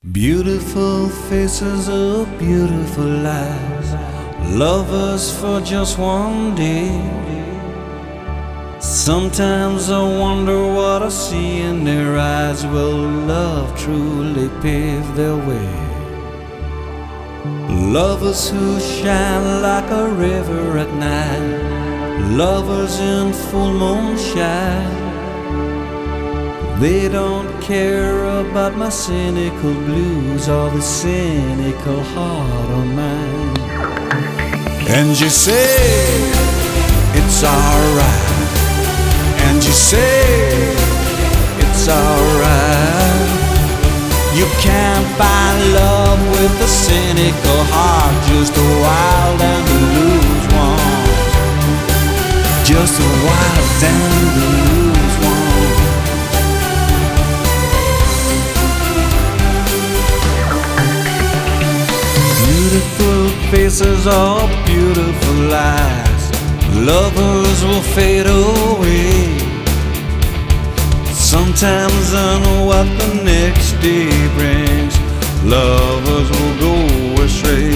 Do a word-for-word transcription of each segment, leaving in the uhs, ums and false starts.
Beautiful faces of beautiful lives, lovers for just one day. Sometimes I wonder what I see in their eyes. Will love truly pave their way? Lovers who shine like a river at night, lovers in full moonshine. They don't care about my cynical blues or the cynical heart of mine. And you say it's alright, and you say it's alright. You can't find love with a cynical heart, just a wild and a loose one, just a wild and a loose one. Beautiful faces or beautiful lies, lovers will fade away. Sometimes I know what the next day brings, lovers will go astray.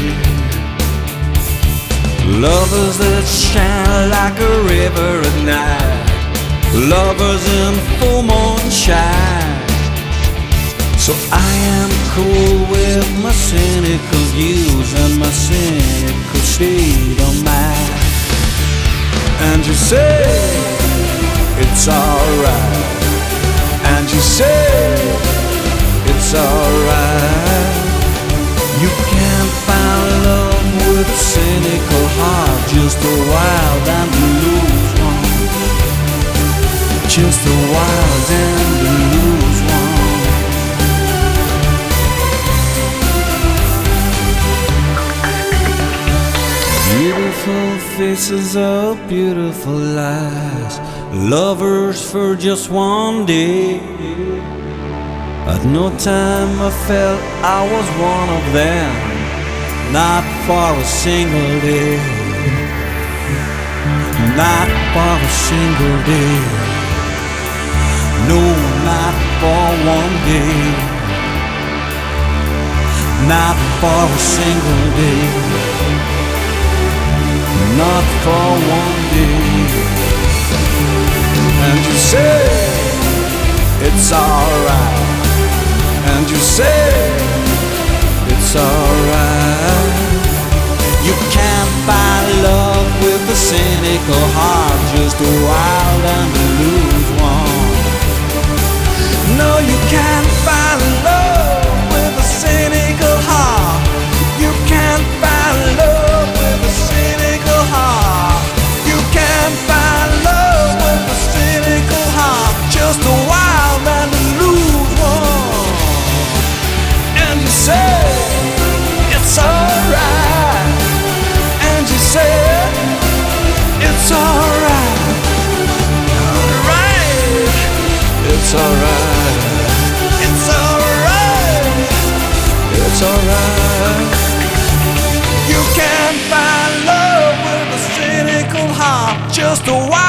Lovers that shine like a river at night, lovers in full moonshine. So I am cool with my cynical views and my cynical state of mind. And you say it's alright, and you say it's alright. You can't find love with a cynical heart, just a wild and a loose one, just a wild and a loose one. Beautiful faces of beautiful lives, lovers for just one day. At no time I felt I was one of them, not for a single day, not for a single day, no, not for one day, not for a single day, not for one day. And you say it's alright, and you say it's alright. You can't find love with a cynical heart, just a wild and a loose one. No, you can't find love with a cynical heart. You can't find love with a cynical heart. You can't find love with a cynical heart, just a wild and a loose one. And you say it's alright, and you say it's alright, alright, it's alright, it's alright, it's alright. You can't find love with a cynical heart, just a wild